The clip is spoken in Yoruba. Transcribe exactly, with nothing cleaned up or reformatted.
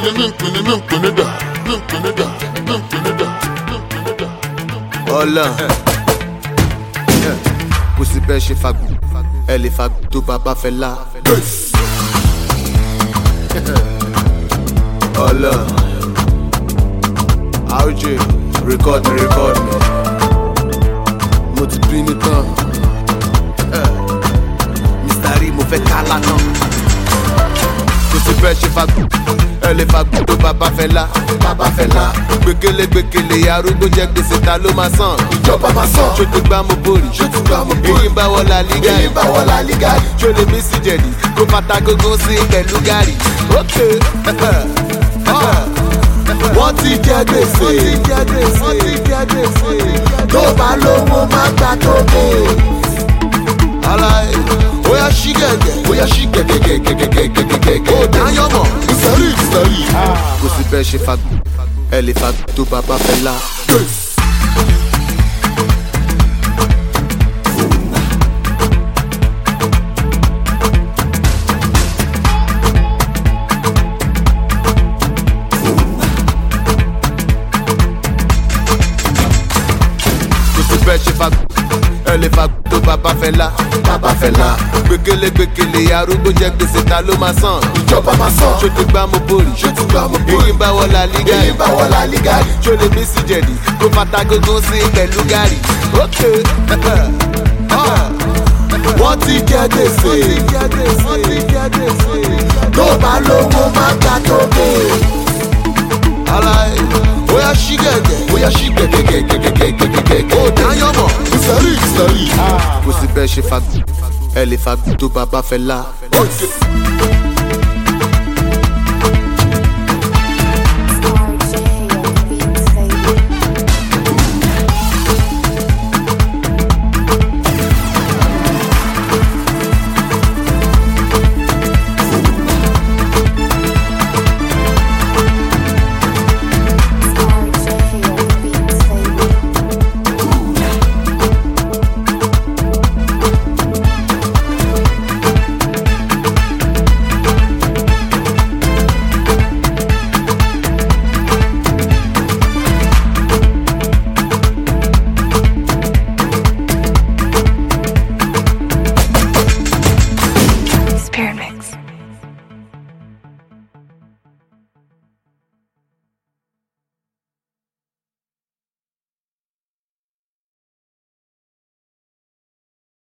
Ọlá kò sí bẹ́ẹ̀ ṣe fagbó ẹ lè fagbó tó bàbá fẹ́ lá. Ọlá R J record me record me mo ti bínú tán Mister Rí mo fẹ́ kálá náà. Kò sí bẹ́ẹ̀ ṣe fagbó ẹ lè fagbó tó bàbá fẹ́ lá. Bàbá fẹ́ lá gbẹ̀kẹ̀lé gbẹ̀kẹ̀lé arúgbó jẹ́ gbèsè ta ló máa san. Ìjọba máa san. Ṣó ti gbá mo bórì. Ṣó ti gbá mo bórì. Èyí ń bá wọlá lígàrí. Èyí ń bá wọlá lígàrí. Ṣó lè mí sí jẹ̀dí kó fata gógó sí pẹ̀lú gàrí. Ókè wọ́n ti jẹ gbèsè. Wọ́n ti jẹ gbèsè. Wọ́n ti jẹ gbèsè. Tó bá lówó má gbà tó bò. Aláì bóyá ṣí gẹ̀gẹ̀. Bóyá ṣí gẹ̀gẹ̀gẹ̀gẹ̀gẹ̀gẹ̀gẹ̀. Ó dáyọ̀ mọ̀. Ìsọ̀rí ìsọ̀rí. Kò sí bẹ́ẹ̀ ṣe fagbó ẹ lè fagbó tó bàbá fẹ́ lá. Bẹ́ẹ̀ ṣe fagbó ẹ lè fagbó tó bàbá fẹ́ lá. Bàbá fẹ́ lá gbẹ̀kẹ̀lé gbẹ̀kẹ̀lé arúgbó jẹ́ gbèsè ta ló máa san. Ìjọba máa san. Ṣó ti gbá mo bórì. Ṣó ti gbá mo bórì. Èyí ń bá wọlá lígàrí. Èyí ń bá wọlá lígàrí. Ṣó lè mí sí jẹ̀dí kó fata gógó sí pẹ̀lú gàrí. Ókè wọ́n ti jẹ gbèsè. Wọ́n ti jẹ gbèsè. Tó bá lówó má gbà tó bò. Aláì bóyá ṣí gẹ̀gẹ̀. Bóyá ṣí gẹ̀gẹ̀gẹ̀gẹ̀gẹ̀gẹ̀gẹ̀. Ó dáyọ̀ mọ̀. Ìsọ̀rí ìsọ̀rí. Kò sí bẹ́ẹ̀ ṣe fagbó ẹ lè fagbó tó bàbá fẹ́ lá.